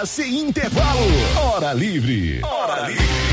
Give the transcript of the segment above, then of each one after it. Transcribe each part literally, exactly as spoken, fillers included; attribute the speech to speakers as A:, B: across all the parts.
A: Tá sem intervalo. Hora livre. Hora livre.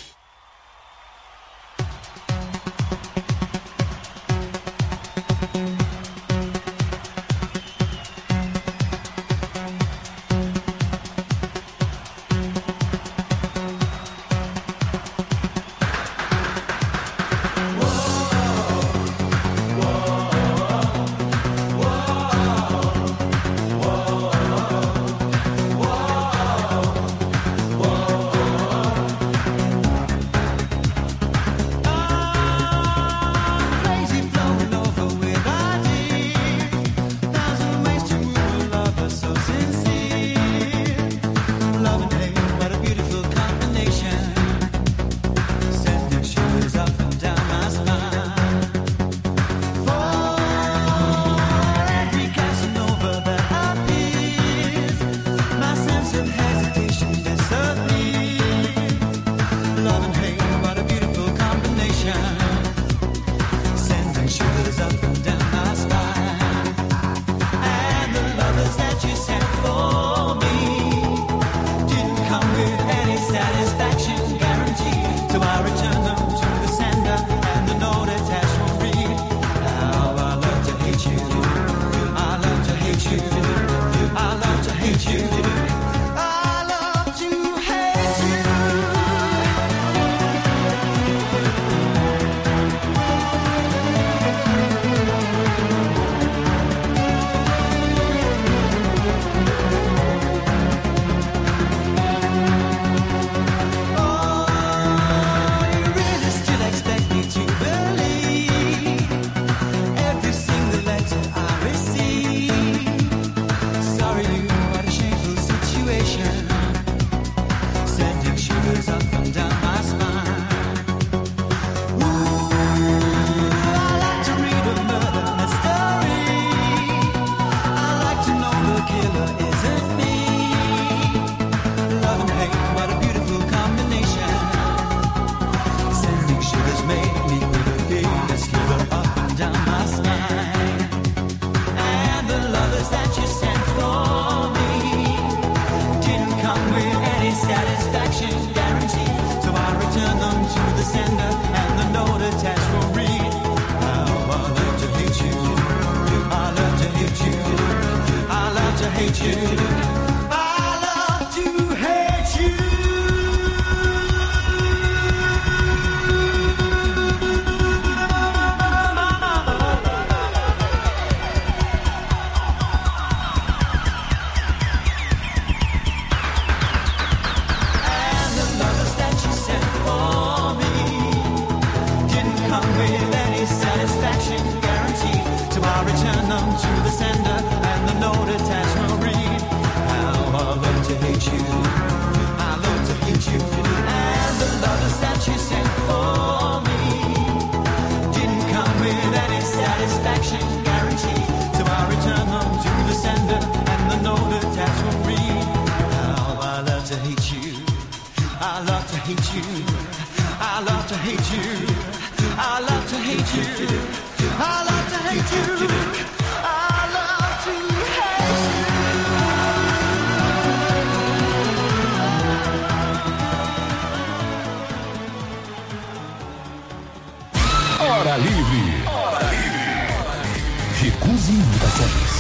A: Hora livre. Hora livre. Recuse imitações.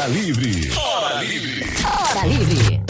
A: Hora Livre. Hora Livre.
B: Hora Livre.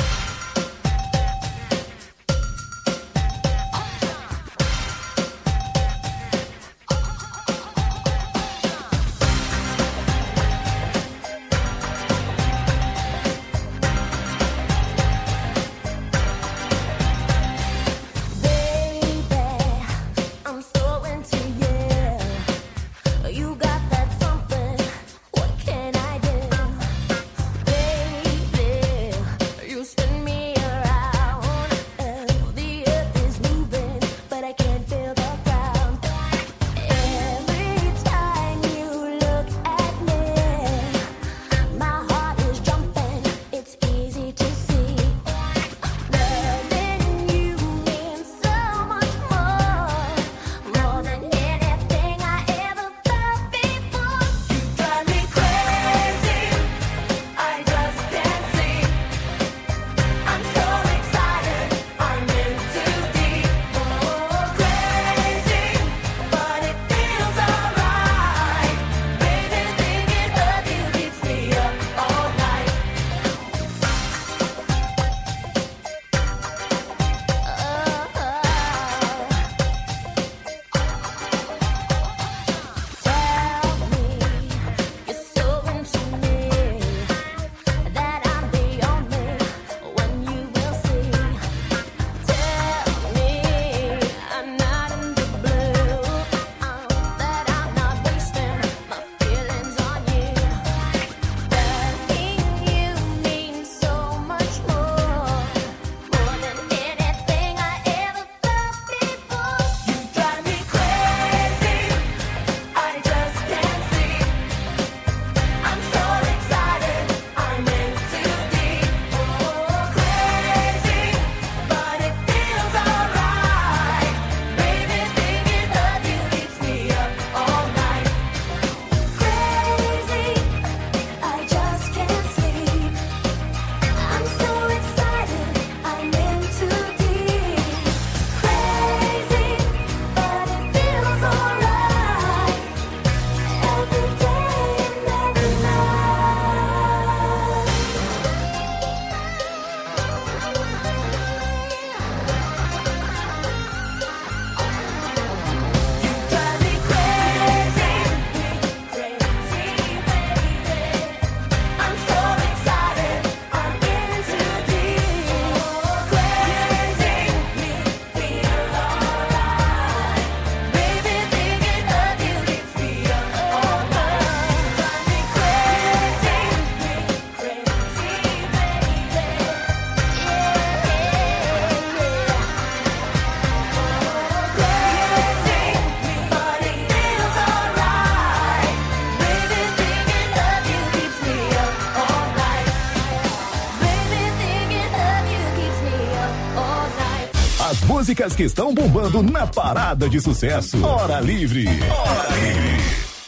A: Músicas que estão bombando na parada de sucesso. Hora Livre. Hora Livre.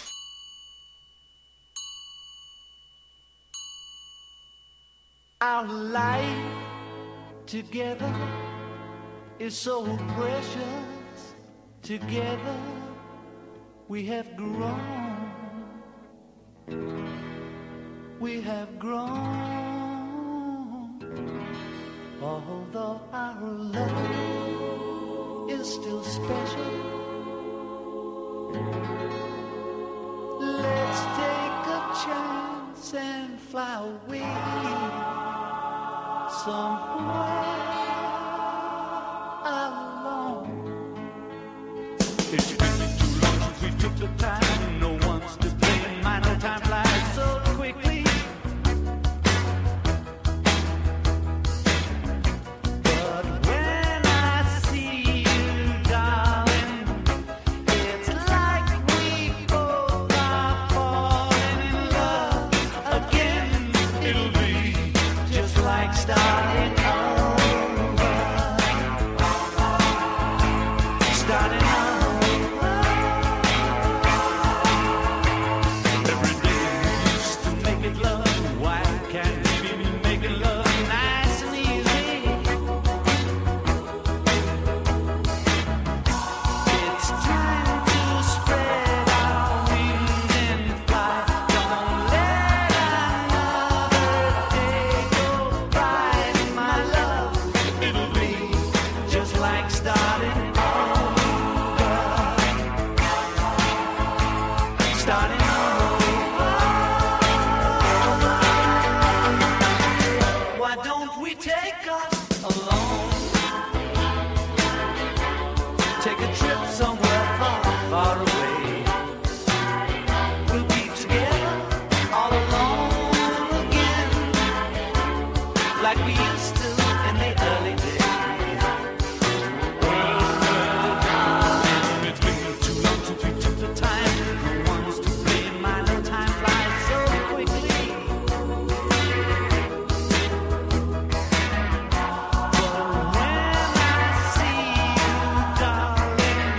C: Our life together is so precious. Together we have grown. We have grown. Although our love is still special, let's take a chance and fly away somewhere alone. It's been too long since we took the time. No one's to blame. My no time flies so quickly.
D: Starting over.
C: like starting over, starting over. Why don't we take off alone? Take a trip somewhere far, far away. We'll be together all alone again, like we used to in the early days. It's been too long since we took the time. No one's to blame. I know time flies so quickly. But when I see you, darling,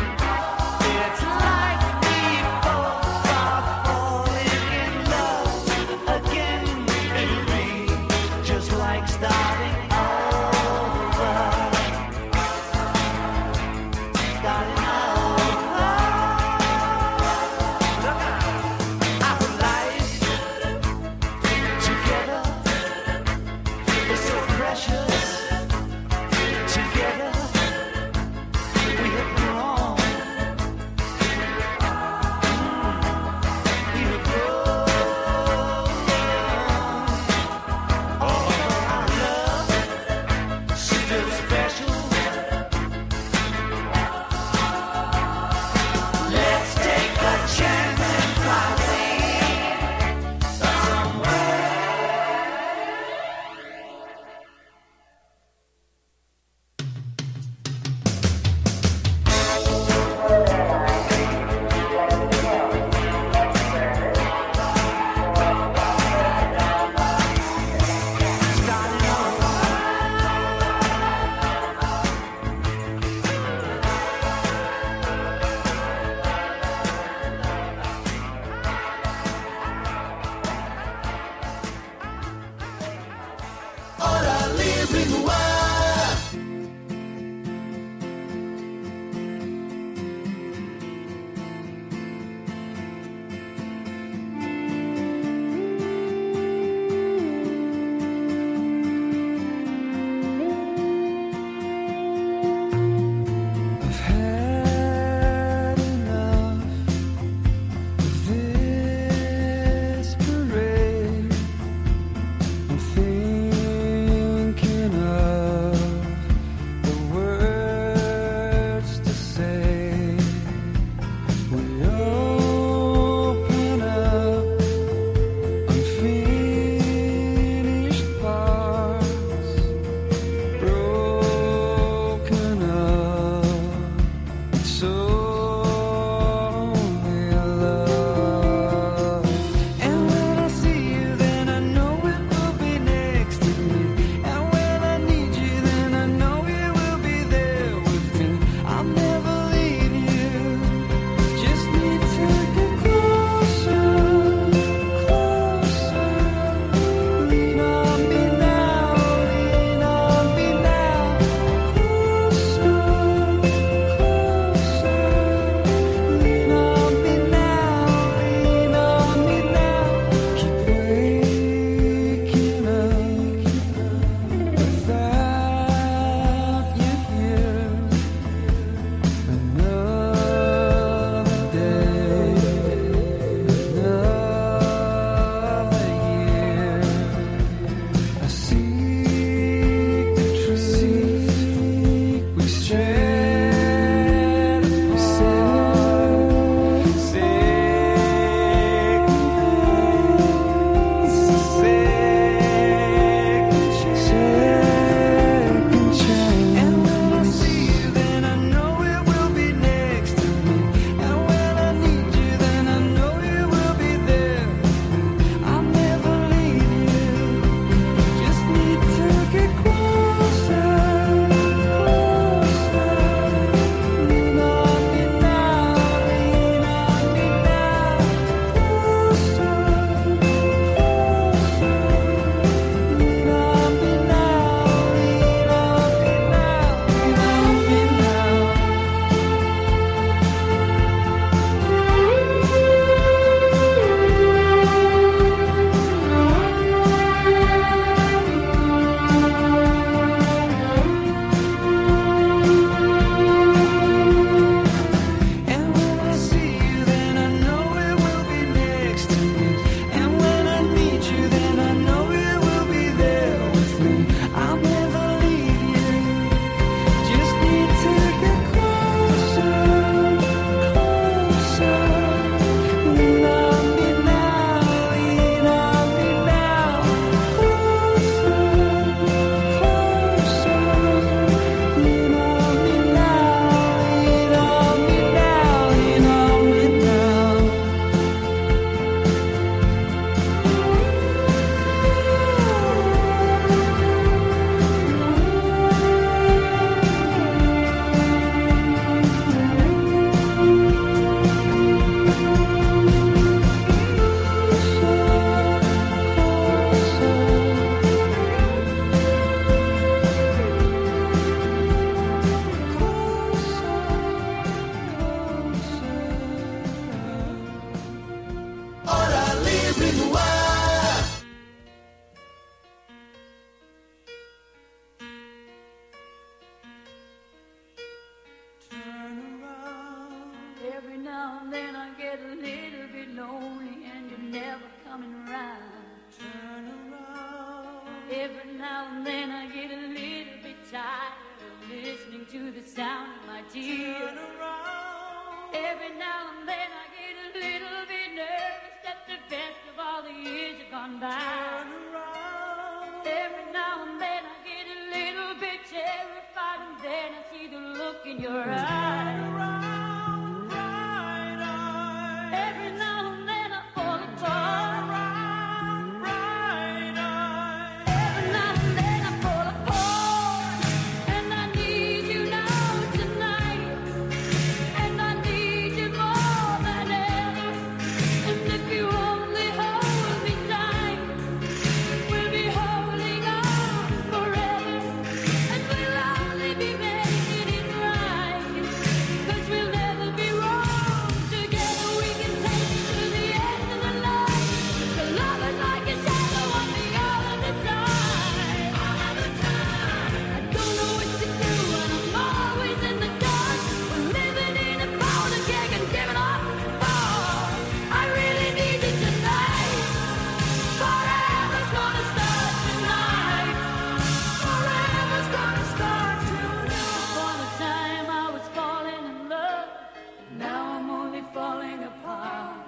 B: and then I get a little bit lonely and you're never coming around. Turn around. Every now and then I get a little bit tired of listening to the sound of my tears. Turn around. Every now and then I get a little bit nervous that the best of all the years have gone by. Turn around. Every now and then I get a little bit terrified and then I see the look in your eyes. Turn around, bright eyes. Every now and then I fall apart. Turn around, bright eyes. Every now and then I fall apart. And I need you now tonight. And I need you more than ever. And if you only hold me tight, we'll be holding on forever. And we'll only be making it right. 'Cause we'll never be wrong. Together we can take it to the end of the line. The love is like a shadow on me all of the time. All of the time. I don't know what to do and I'm always in the dark. We're living in a powder keg and giving up balls. I really need you tonight. Forever's gonna start tonight. Forever's gonna start tonight. For the time I was falling in love, now I'm only falling apart.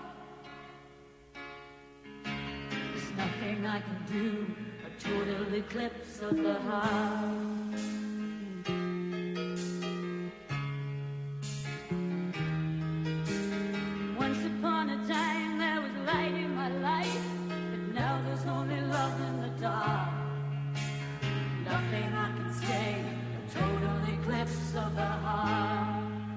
B: There's nothing I can do, a total eclipse of the heart. Once upon a time there was light in my life, but now there's only love in the dark. Nothing I can say, a total eclipse of the heart.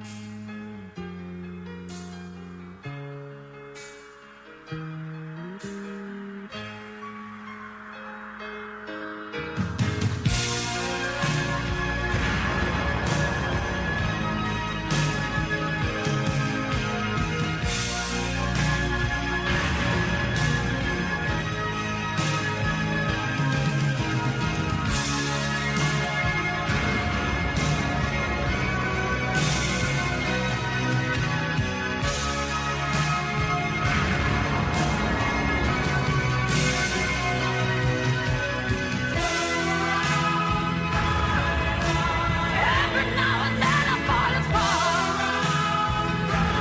B: Every now and then I fall apart.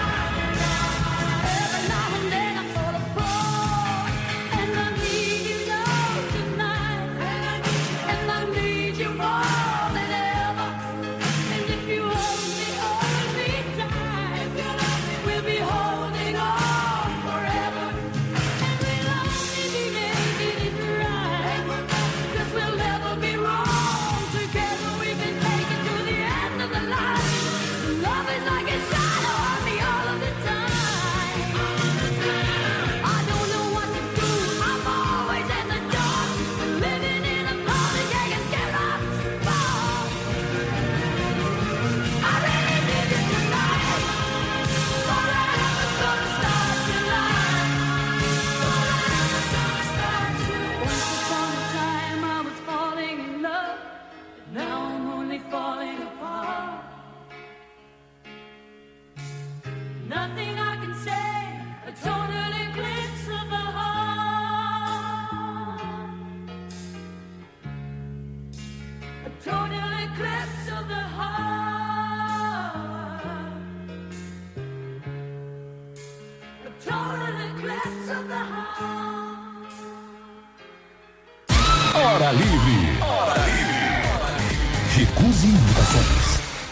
B: Every now and then I fall apart. And I need you now tonight. And I need you more than ever. And if you only hold me tight, we'll be holding on forever. And we'll only be making it right. 'Cause we'll never be wrong. Together we can take it to the end of the line. Love is like a shadow on me all of the time. I don't know what to do, I'm always in the dark. Living in a party gang and get up balls. I really need you tonight. Forever's gonna start tonight. Forever's gonna start tonight. Once upon a time I was falling in love, but now I'm only falling apart. Nothing I can say, a total eclipse of the heart. A total eclipse of the heart. A total eclipse of the heart.
A: Hora Livre. Hora Livre. Recuse imitações.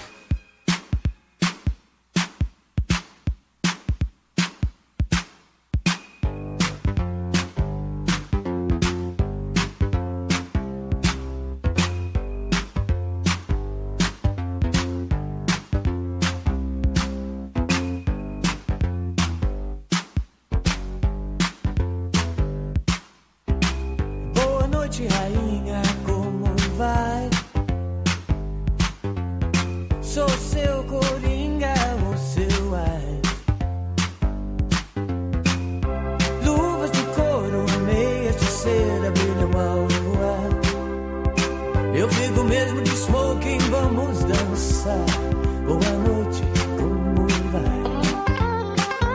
D: Boa noite, rainha, como vai? Sou seu coringa, o seu ar. Luvas de couro, meias de seda brilham ao voar. Eu fico mesmo de smoking, vamos dançar. Boa noite, como vai?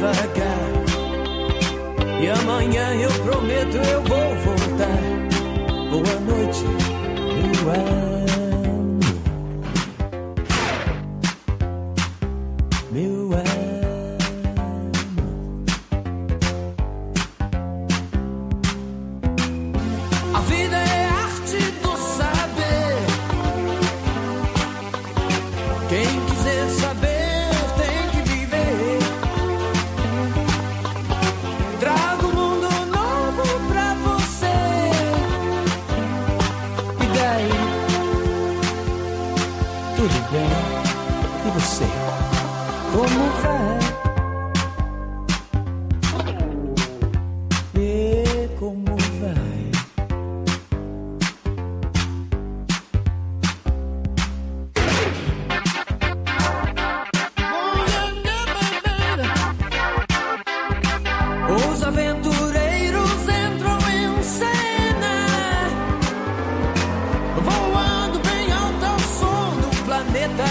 D: devagar. E amanhã eu prometo eu vou voltar. Boa noite, meu amor. Meu amor. A vida é arte do saber. Quem quiser saber tem que viver. Trago um mundo novo pra você. E daí? Tudo bem? E você? Como vai? E como vai? Os aventureiros entram em cena, voando bem alto ao som do planeta.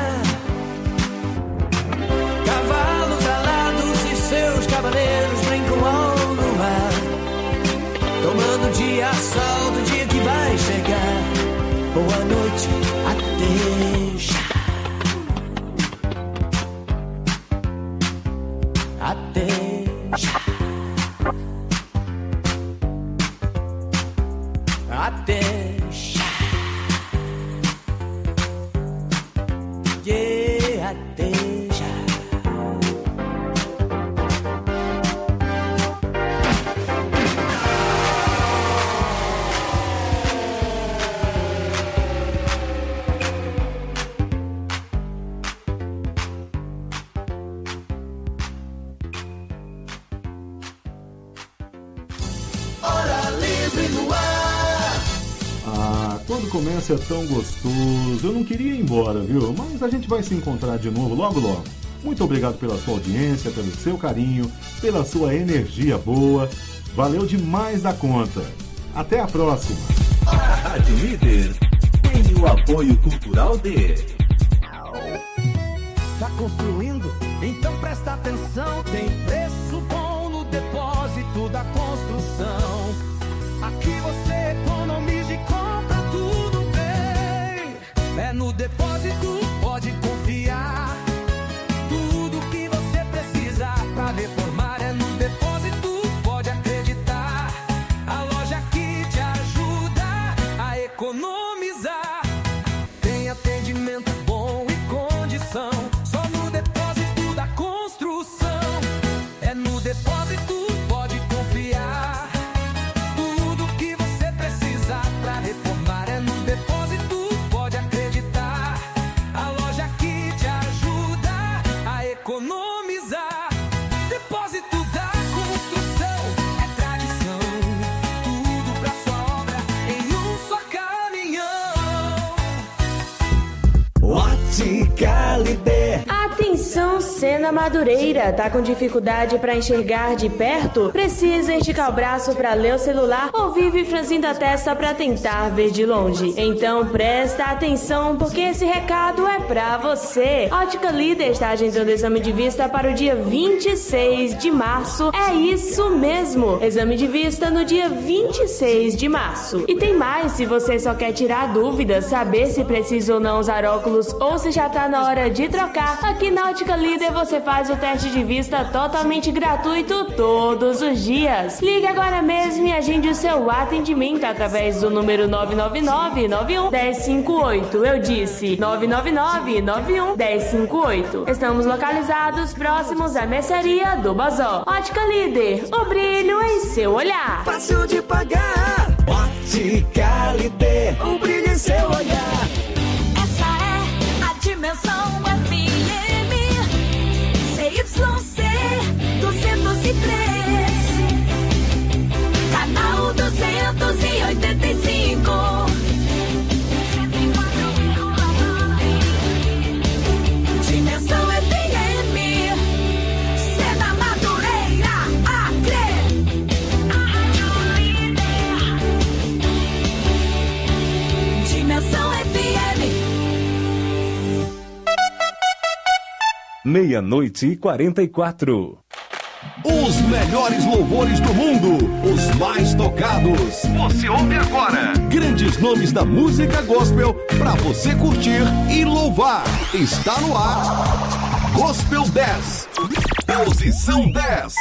D: Cavalos alados e seus cavaleiros brincam ao luar, tomando o dia a salto, o dia que vai chegar. Boa noite, até já. Até já. Até já. Yeah, até já.
C: Hora Livre no ar.
E: Ah, quando começa é tão gostoso. Eu não queria ir embora, viu? Mas a gente vai se encontrar de novo logo logo. Muito obrigado pela sua audiência, pelo seu carinho, pela sua energia boa. Valeu demais da conta. Até a próxima.
A: A Rádio Líder tem o apoio cultural de...
D: Tá construindo? Então presta atenção. Tem preço bom no depósito da construção. Aqui você economiza e compra tudo bem. É no depósito, pode confiar. Tudo que você precisa pra reformar é no depósito, pode acreditar. A loja que te ajuda a economizar. Tem atendimento bom e condição. Só no depósito da construção. É no depósito, pode confiar. Tudo que você precisa pra reformar é no depósito, pode acreditar. A loja que te ajuda a economizar. Depósito da construção é tradição. Tudo pra sua obra em um só caminhão.
A: Ótica Líder.
F: Atenção, Sena Madureira, tá com dificuldade para enxergar de perto? Precisa esticar o braço para ler o celular ou vive franzindo a testa para tentar ver de longe? Então presta atenção, porque esse recado é pra você. Ótica Líder está agendando exame de vista para o dia vinte e seis de março. É isso mesmo, exame de vista no dia vinte e seis de março. E tem mais, se você só quer tirar dúvidas, saber se precisa ou não usar óculos ou se já tá na hora de trocar, aqui na Ótica Líder você faz o teste de vista totalmente gratuito todos os dias. Ligue agora mesmo e agende o seu atendimento através do número nove nove nove, nove um, um zero cinco oito. Eu disse nove nove nove, nove um, um zero cinco oito. Estamos localizados próximos à mercearia do Bazó. Ótica Líder, o brilho em seu olhar.
D: Fácil de pagar.
A: Ótica Líder.
D: O brilho em seu olhar.
B: Essa é a dimensão F M C Y C duzentos e três, canal duzentos e oitenta e cinco. Dimensão F M, Sena Madureira, Acre. Dimensão F M.
A: Meia-noite e quarenta e quatro. Os melhores louvores do mundo, os mais tocados. Você ouve agora grandes nomes da música gospel pra você curtir e louvar. Está no ar Gospel dez, posição dez.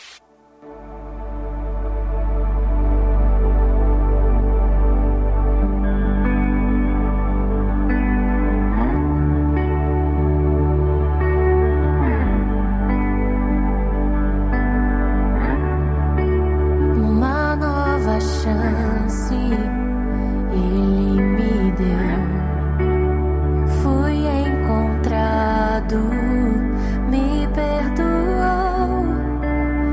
B: Chance ele me deu, fui encontrado, me perdoou,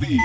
A: nove.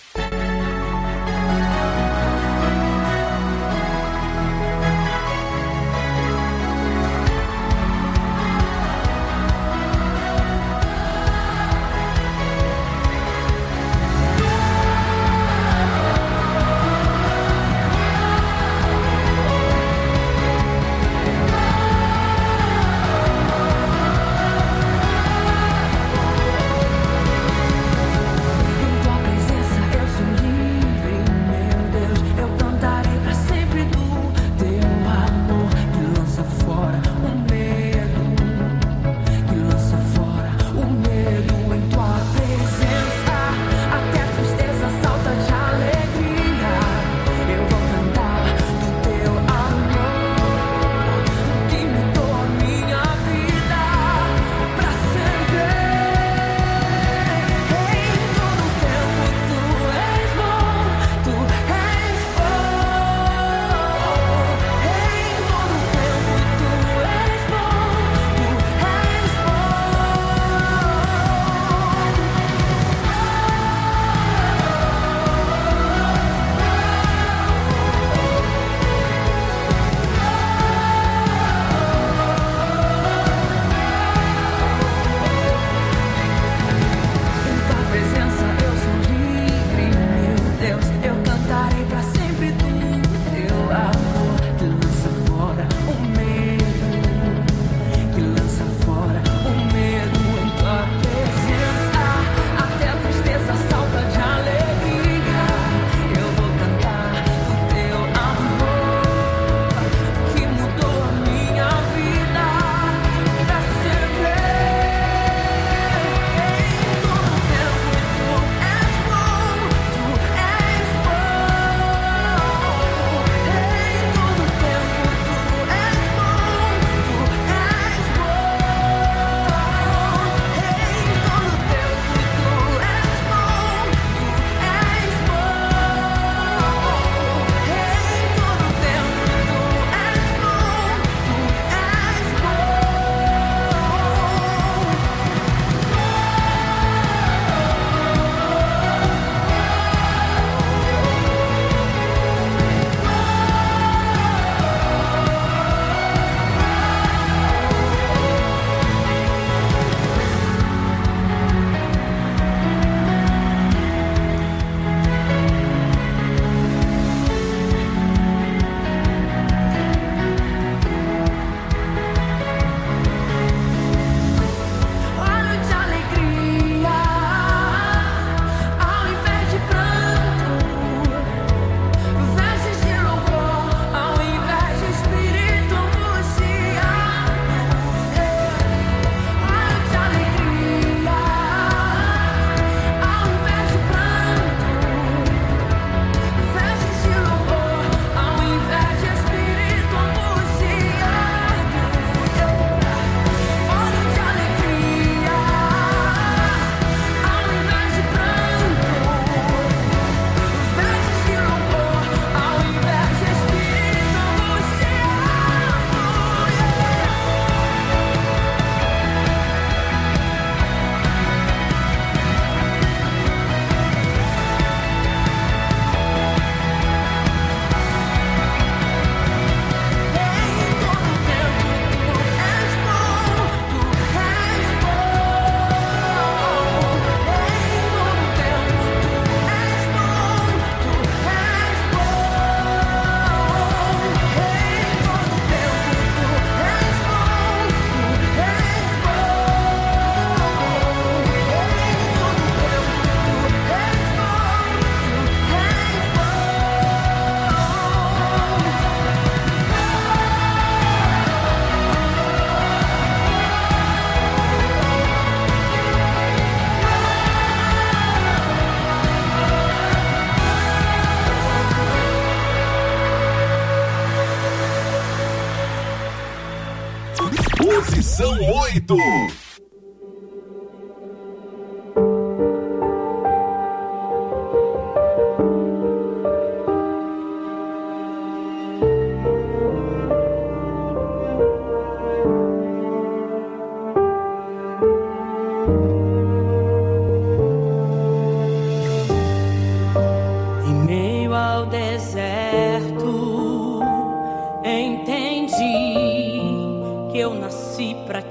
A: Posição oito.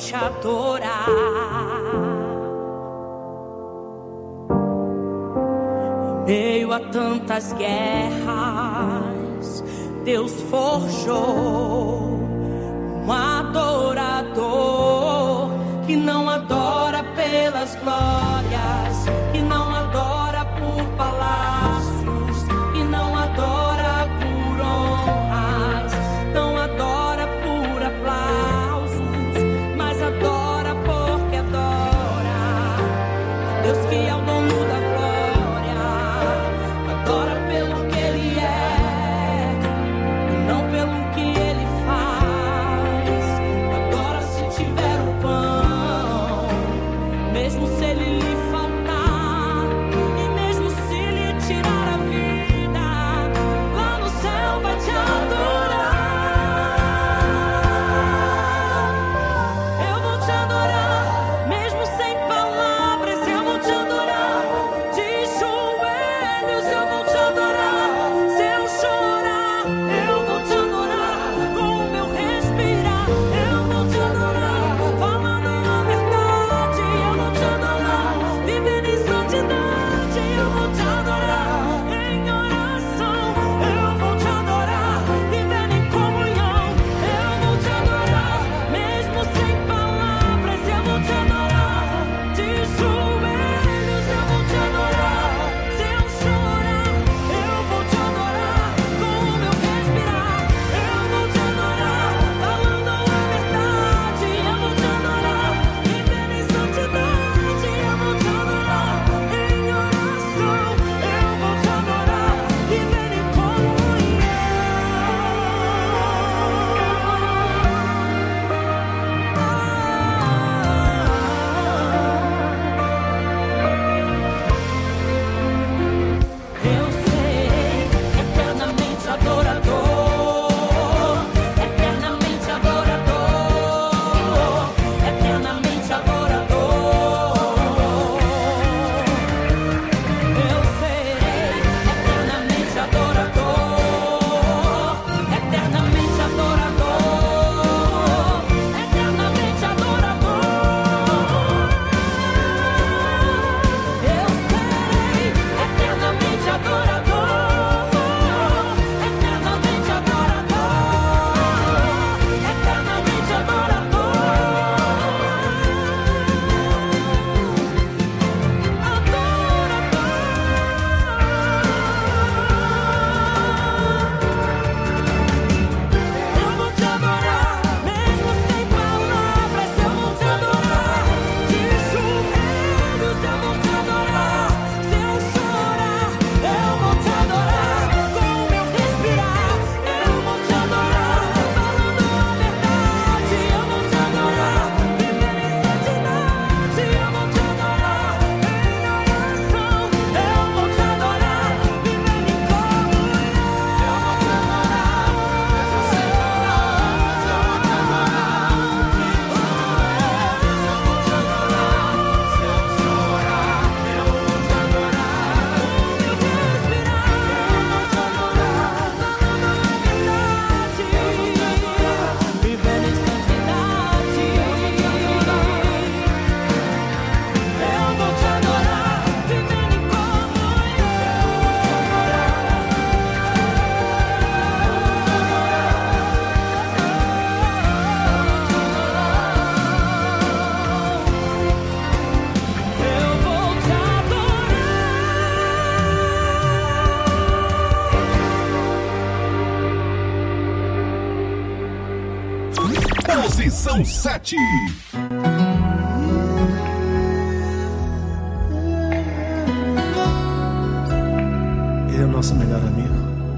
B: te adorar. Em meio a tantas guerras, Deus forjou um adorador que não adora pelas glórias, que não adora por palácios, que não adora por honras, não adora por aplausos, mas adora porque adora a Deus que é o dono da glória, adora pelo que Ele é e não pelo que Ele faz, adora se tiver o pão, mesmo se ele lhe faltar, e mesmo se lhe tirar a vida, lá no céu vai te adorar. Eu vou te adorar, mesmo sem palavras, eu vou te adorar. De joelhos eu vou te adorar. Se eu chorar, eu vou te adorar. Com o meu respirar, eu vou te adorar. Falando a verdade, eu vou te adorar. Vivendo em santidade, eu vou te adorar. Em oração, eu vou te adorar. Vivendo em comunhão, eu vou te adorar. Mesmo sem palavras, eu vou te adorar. De joelhos, eu vou te adorar. Se eu chorar, eu vou te adorar. Com o meu respirar, eu vou te adorar. Falando a verdade, eu vou te adorar. Vivendo em santidade, eu vou te adorar. Em oração, eu vou te adorar. Vivendo em comunhão. Eu sei, eternamente adorador, eternamente adorador, eternamente adorador. Eu sei, eternamente adorador, eternamente adorador, eternamente adorador. Eu sei, eternamente adorador, eternamente adorador, eternamente Eu vou te adorar, mesmo sem palavras, eu vou te adorar. De joelhos eu vou te adorar. Se eu chorar, eu vou te adorar. Com o meu respirar, eu vou te adorar. Falando a verdade, eu vou te adorar. Vivendo em santidade, eu vou te adorar. Em oração, eu vou te adorar. Vivendo em comunhão, eu vou te adorar. Vivendo em santidade, eu vou te adorar. Vivendo em eu vou te adorar.
A: Posição sete.
G: Ele é o nosso melhor amigo.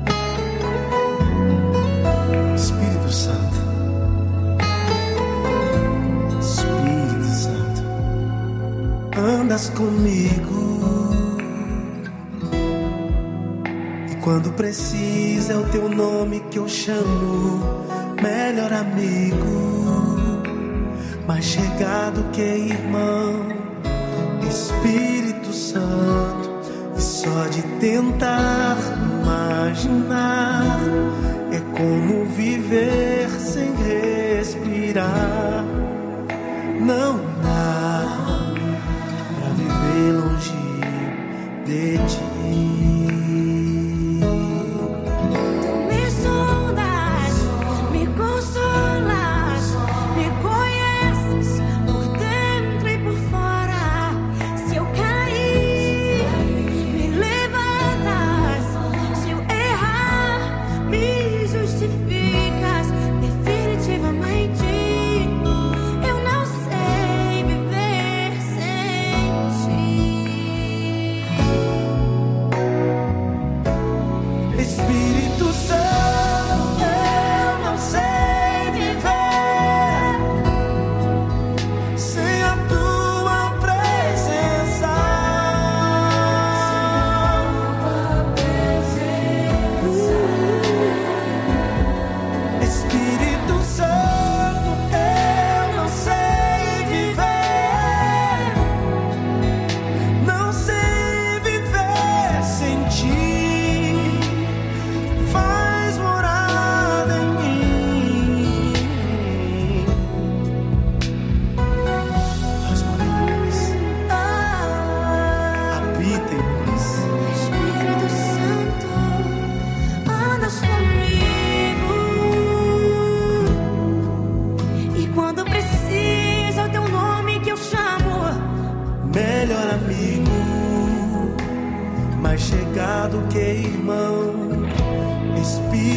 G: Espírito Santo. Espírito Santo. Andas comigo. E quando precisa é o teu nome que eu chamo. Melhor amigo. Mais chegado que irmão. Espírito Santo. E só de tentar imaginar é como viver sem respirar.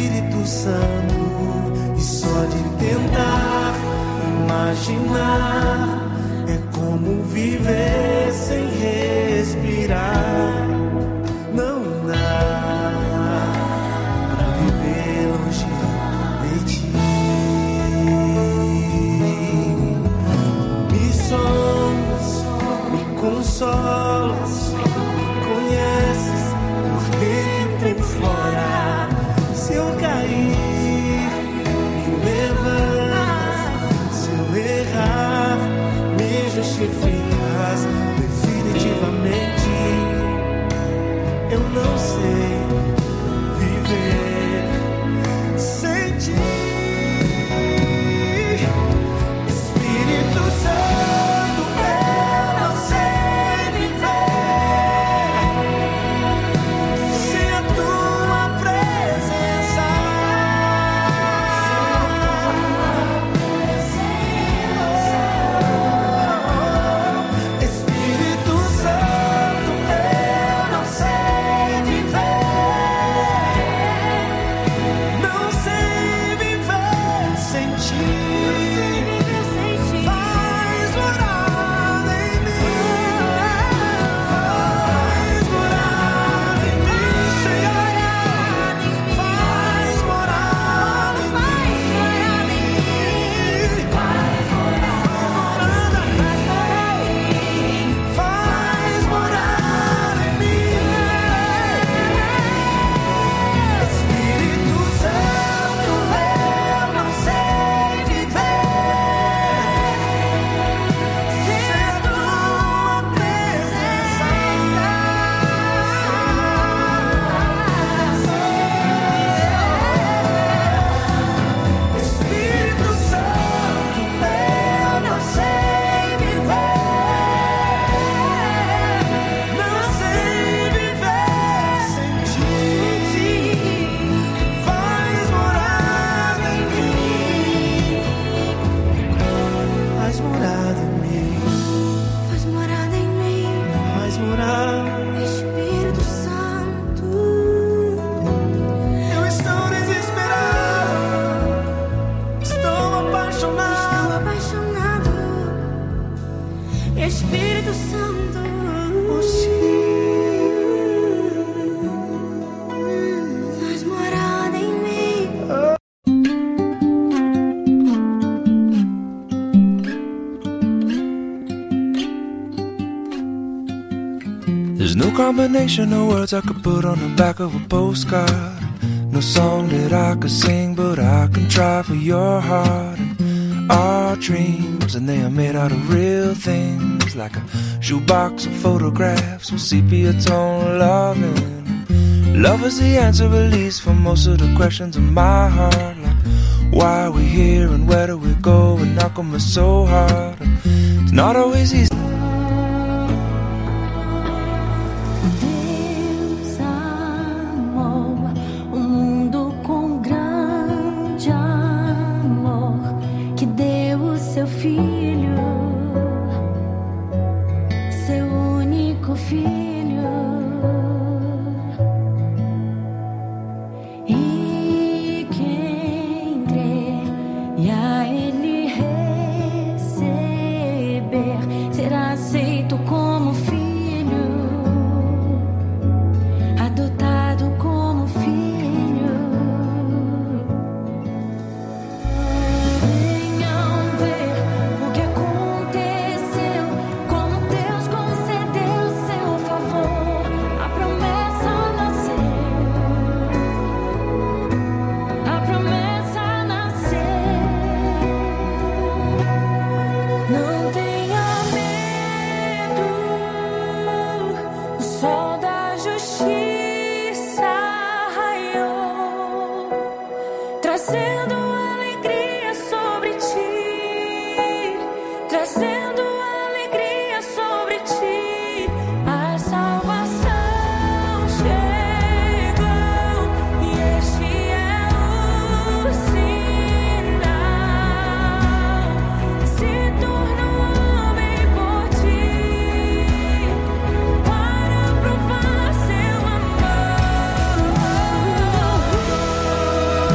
G: Espírito Santo, e só de tentar imaginar é como viver sem respirar. Não dá pra viver longe de ti. Me sondas, me consolas, me conheces por dentro e por fora. Se eu cair, me levantas. Se eu errar, me justificas. Definitivamente eu não sei viver sem ti. Espírito Santo, eu não sei viver sem a tua presença. Espírito Santo, eu não sei viver, não sei viver sem ti. Faz morada em mim, faz morada em mim, Senhor. Faz morada em mim, faz morada, faz morada em mim. Espírito Santo, eu não sei viver sem a tua presença. Espírito Santo, eu não sei viver, não sei viver sem ti. Faz morada em mim, faz morada em mim,
B: Faz morada em mim,
G: faz morada.
B: Espírito Santo.
G: Eu estou desesperado, estou apaixonado.
B: Apaixonado, Espírito Santo.
G: por ti.
B: Faz morada em mim.
C: There's no combination of words I could put on the back of a postcard. No song that I could sing, but I can try for your heart. And our dreams, and they are made out of real things, like a shoebox of photographs with sepia tone loving. Love is the answer, at least, for most of the questions in my heart. Like, why are we here and where do we go? And how come it's so hard? It's not always easy.
B: Deus amou o mundo com grande amor, que deu o seu filho, seu único filho. E quem crê e a ele receber será aceito como filho, adotado como filho. Venham ver o que aconteceu, como Deus concedeu seu favor. A promessa nasceu, a promessa nasceu. Não tenha medo, o sol da justiça raiou, trazendo alegria sobre ti, trazendo alegria sobre ti. A salvação chegou e este é o sinal. Se tornou homem por ti, para provar seu amor.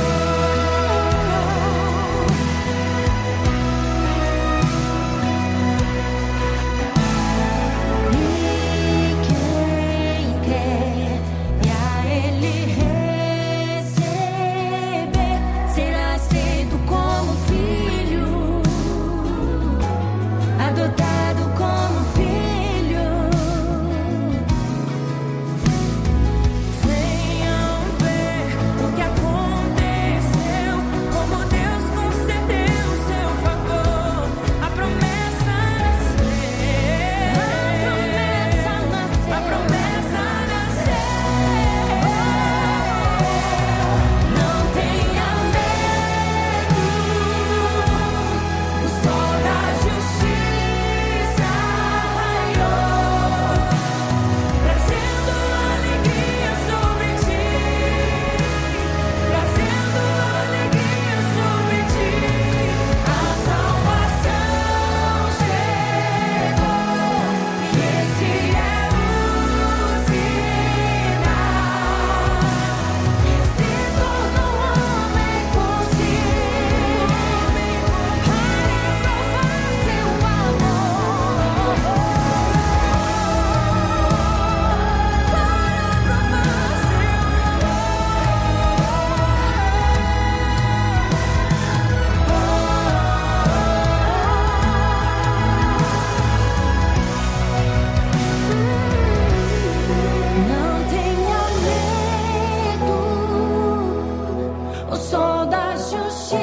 B: O sol da justiça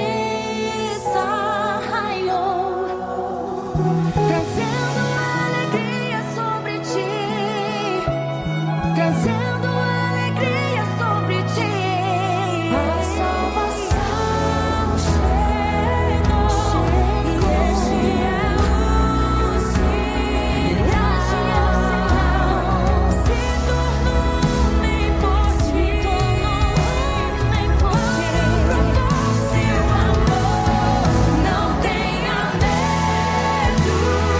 B: raiou, trazendo alegria sobre ti, trazendo alegria sobre ti. A salvação chegou, e este é o sinal, se tornou um bem por ti, provou seu amor. Não tenha medo,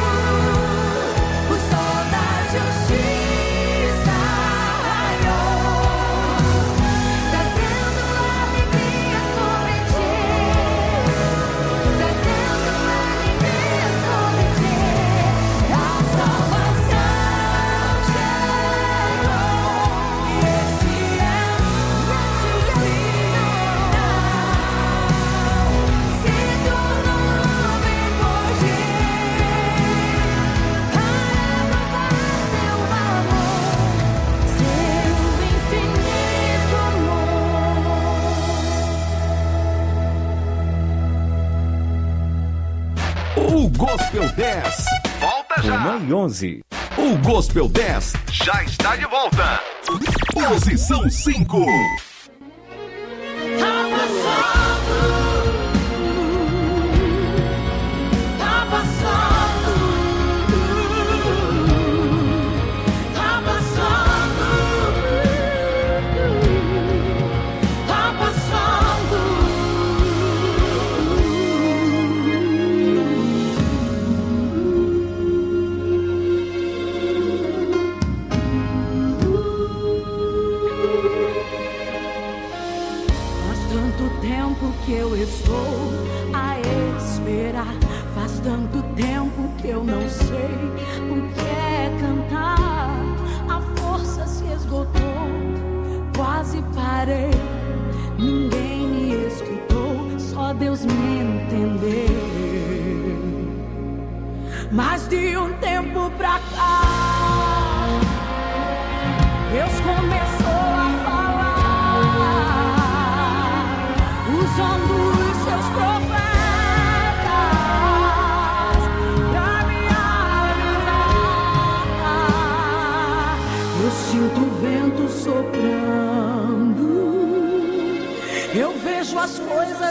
B: o sol da justiça raiou, trazendo alegria sobre ti, trazendo alegria sobre ti. A salvação chegou, e esse é o sinal, se tornou bem por ti, para provar seu amor, seu infinito amor.
A: O Gospel dez volta já.
H: uma e onze.
A: O Gospel dez já está de volta. Posição cinco.
B: Tá passando, tá passando, tá passando, tá passando. Faz tanto tempo que eu estou a esperar. Faz tanto tempo que eu não sei o que é cantar. A força se esgotou, quase parei. Ninguém me escutou, só Deus me entendeu. Mas de um tempo pra cá, Deus começou a falar, usando os seus profetas pra me avisar. Eu sinto o vento soprando, eu vejo as coisas